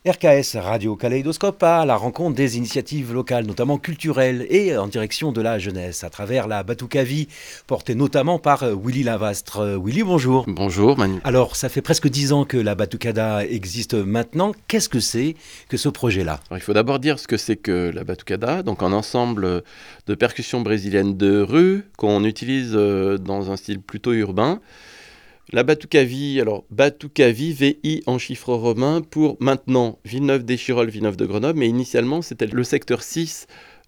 RKS Radio Kaléidoscope à la rencontre des initiatives locales, notamment culturelles et en direction de la jeunesse, à travers la Batucavie, portée notamment par Willy Lavastre. Willy, bonjour. Bonjour Manu. Alors, ça fait presque 10 ans que la Batucada existe maintenant. Qu'est-ce que c'est que ce projet-là ? Alors, il faut d'abord dire ce que c'est que la batucada, donc un ensemble de percussions brésiliennes de rue qu'on utilise dans un style plutôt urbain. La Batucavie, alors Batucavie, VI en chiffre romain, pour maintenant Villeneuve-des-Chirolles, Villeneuve de Grenoble, mais initialement c'était le secteur 6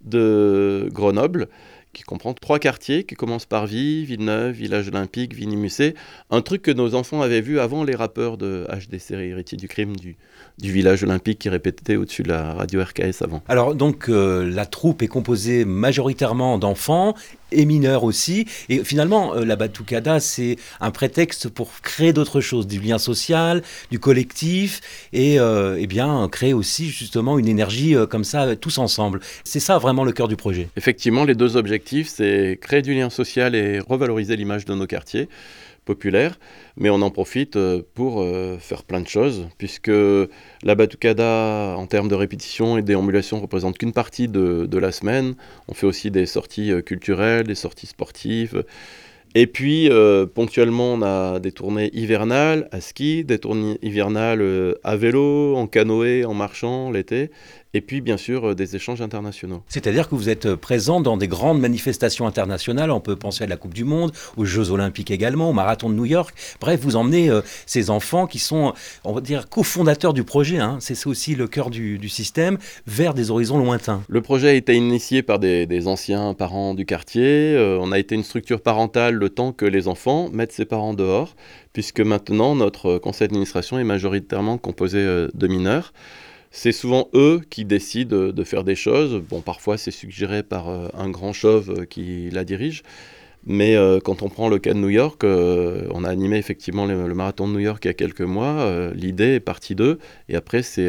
de Grenoble, qui comprend 3 quartiers, qui commencent par Villeneuve, Village Olympique, Vigny-Musset, un truc que nos enfants avaient vu avant les rappeurs de HDC, héritiers du crime, du Village Olympique qui répétait au-dessus de la radio RKS avant. Alors donc la troupe est composée majoritairement d'enfants et mineurs aussi, et finalement la Batucada c'est un prétexte pour créer d'autres choses, du lien social, du collectif, et bien créer aussi justement une énergie comme ça tous ensemble. C'est ça vraiment le cœur du projet. Effectivement, les deux objectifs, c'est créer du lien social et revaloriser l'image de nos quartiers populaires, mais on en profite pour faire plein de choses, puisque la Batucada, en termes de répétition et déambulation, représente qu'une partie de la semaine. On fait aussi des sorties culturelles, des sorties sportives. Et puis, ponctuellement, on a des tournées hivernales à ski, des tournées hivernales à vélo, en canoë, en marchant l'été, et puis, bien sûr, des échanges internationaux. C'est-à-dire que vous êtes présent dans des grandes manifestations internationales, on peut penser à la Coupe du Monde, aux Jeux Olympiques également, au Marathon de New York. Bref, vous emmenez ces enfants qui sont, on va dire, cofondateurs du projet, hein. C'est aussi le cœur du système, vers des horizons lointains. Le projet a été initié par des anciens parents du quartier. On a été une structure parentale le temps que les enfants mettent ses parents dehors, puisque maintenant, notre conseil d'administration est majoritairement composé de mineurs. C'est souvent eux qui décident de faire des choses. Bon, parfois, c'est suggéré par un grand chauve qui la dirige. Mais quand on prend le cas de New York, on a animé effectivement le marathon de New York il y a quelques mois. L'idée est partie d'eux. Et après, c'est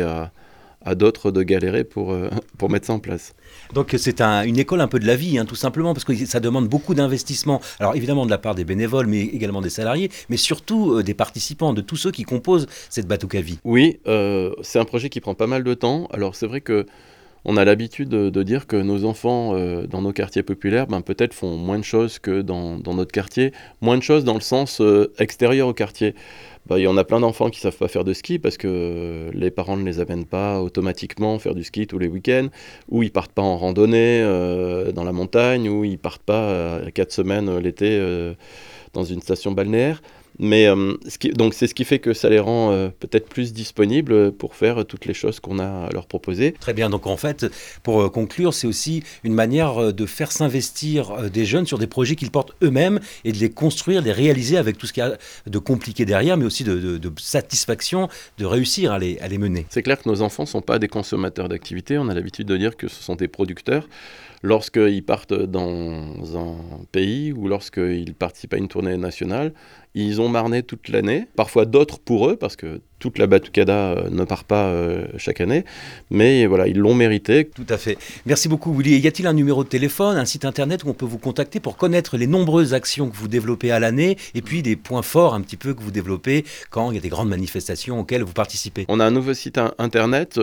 à d'autres de galérer pour mettre ça en place. Donc c'est une école un peu de la vie, hein, tout simplement, parce que ça demande beaucoup d'investissement. Alors évidemment de la part des bénévoles, mais également des salariés, mais surtout des participants, de tous ceux qui composent cette Batucavie. Oui, c'est un projet qui prend pas mal de temps. Alors c'est vrai que on a l'habitude de dire que nos enfants dans nos quartiers populaires, peut-être font moins de choses que dans notre quartier. Moins de choses dans le sens extérieur au quartier. Il y en a plein d'enfants qui ne savent pas faire de ski parce que les parents ne les amènent pas automatiquement faire du ski tous les week-ends, ou ils ne partent pas en randonnée dans la montagne, ou ils ne partent pas 4 semaines l'été dans une station balnéaire. Mais donc c'est ce qui fait que ça les rend peut-être plus disponibles pour faire toutes les choses qu'on a à leur proposer. Très bien, donc en fait, pour conclure, c'est aussi une manière de faire s'investir des jeunes sur des projets qu'ils portent eux-mêmes et de les construire, de les réaliser avec tout ce qu'il y a de compliqué derrière, mais aussi de satisfaction de réussir à les mener. C'est clair que nos enfants ne sont pas des consommateurs d'activités, on a l'habitude de dire que ce sont des producteurs. Lorsqu'ils partent dans un pays ou lorsqu'ils participent à une tournée nationale, ils ont marné toute l'année, parfois d'autres pour eux, parce que toute la Batucada ne part pas chaque année, mais voilà, ils l'ont mérité. Tout à fait. Merci beaucoup Willy. Y a-t-il un numéro de téléphone, un site internet où on peut vous contacter pour connaître les nombreuses actions que vous développez à l'année et puis des points forts un petit peu que vous développez quand il y a des grandes manifestations auxquelles vous participez? On a un nouveau site internet,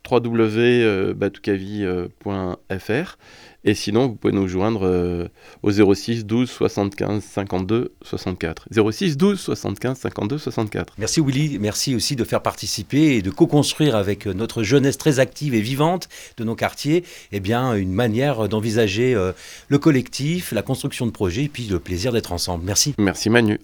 www.batucavie.fr. Et sinon, vous pouvez nous joindre au 06 12 75 52 64. 06 12 75 52 64. Merci Willy, merci aussi de faire participer et de co-construire avec notre jeunesse très active et vivante de nos quartiers une manière d'envisager le collectif, la construction de projets et puis le plaisir d'être ensemble. Merci. Merci Manu.